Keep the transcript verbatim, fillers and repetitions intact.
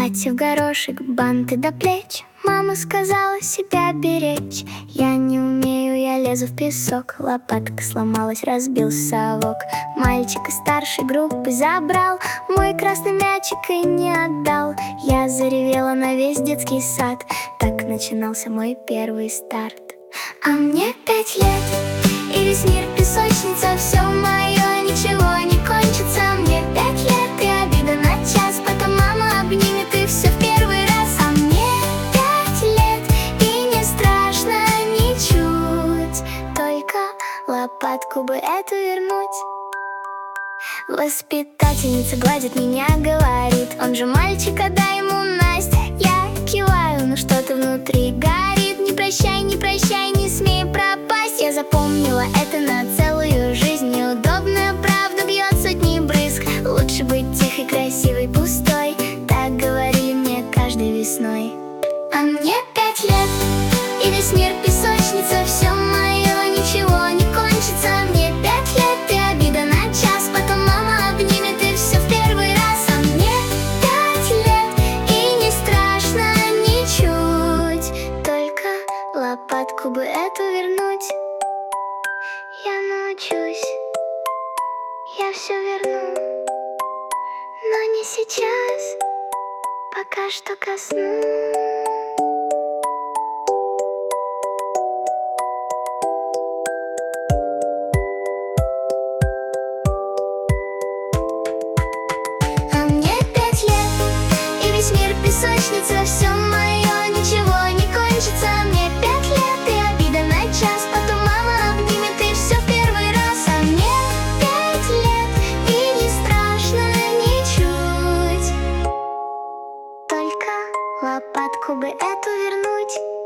Платье в горошек, банты до плеч. Мама сказала себя беречь. Я не умею, я лезу в песок. Лопатка сломалась, разбил совок. Мальчик из старшей группы забрал мой красный мячик и не отдал. Я заревела на весь детский сад. Так начинался мой первый старт. А мне пять лет, и весь мир песочница. Все мое, ничего не кончится. Мне пять лет, и обида на час. Потом мама обнимет, и все в первый раз. А мне пять лет, и не страшно ничуть. Только лопатку бы эту вернуть. Воспитательница гладит меня, говорит: он же мальчик, отдай ему Настя. Я киваю, но что-то внутри горит. Не прощай, не прощай, не смей пропасть. Я запомнила это на целую жизнь. Неудобная правда бьет сотни брызг. Лучше быть тихой, красивой, пустой. Так говорили мне каждой весной. А мне пять лет, и весь мир песочница. Все мое, ничего не кончится. Мне пять лет, и обида на час. Потом мама обнимет, и все в первый раз. А мне пять лет, и не страшно ничуть. Только лопатку бы эту вернуть. Я научусь, я все верну, но не сейчас, пока что ко сну. Песочница, все мое, ничего не кончится. Мне пять лет, и обида на час. Потом мама обнимет, и все в первый раз. А мне пять лет, и не страшно ничуть. Только лопатку бы эту вернуть.